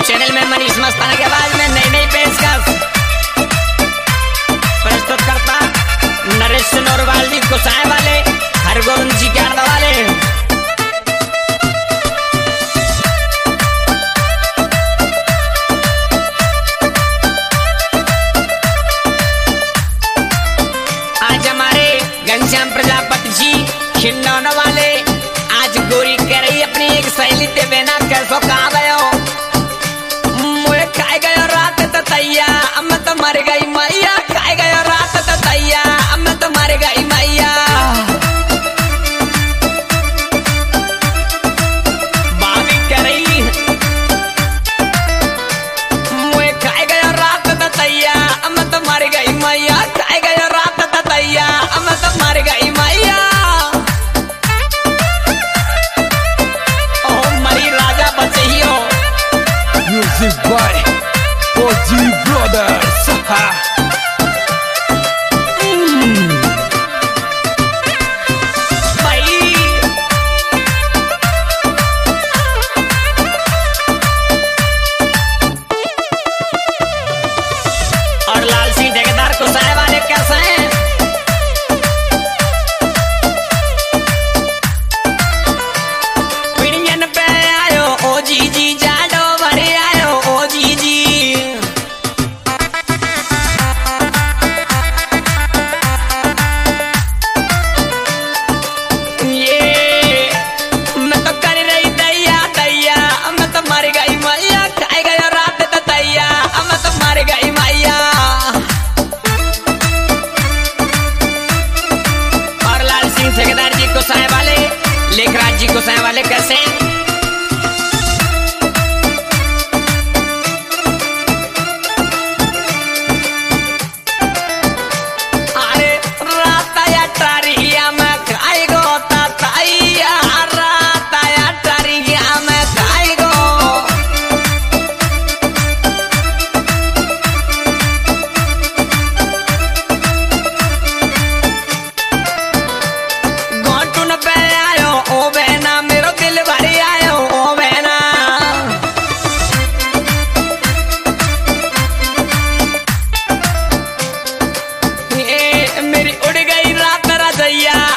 Channel में मनीष मस्ताना के आवाज में नई नई पेशकश प्रस्तुत करता नरेश नोरवाल जी गोसाई वाले हरगोविंद जी के आड़दा वाले। आज हमारे घनश्याम प्रजापति जी खिलौने वाले आज गोरी कह रही अपनी एक सहेली ते बिना कैसो कहा गयो मुझे खाए गयो रात तैया अब मैं तो मर गई मैया खाए गयो रात तैया अब मैं तो मर गई मैया। भाभी कह रही मुझे खाए गयो रात तैया अब मैं तो मर गई मैया खाए गयो रात तैया अब मैं तो मर गई मैया। Music by OG Brothers. और लाल सिंह ठेकेदार को साहे वाले कैसे हैं? पिड़ियन पे आयो ओ जी जी जाडो भरे आयो ओ जी जी। ये मैं तो कर रही दैया दैया मैं तो मर गई मैया खाए गया रात दैया मैं तो मर गई मैया। और लाल सिंह ठेकेदार जी को साहे वाले लेखराज जी को साहे वाले कैसे हैं? अरे रात या टारिया में खाई गो तैया रात या टारिया में खाई गो। घोटुन पे आयो ओ बहना मेरो दिल भरी आयो ओ बहना। ये मेरी उड़ गई रात रजैया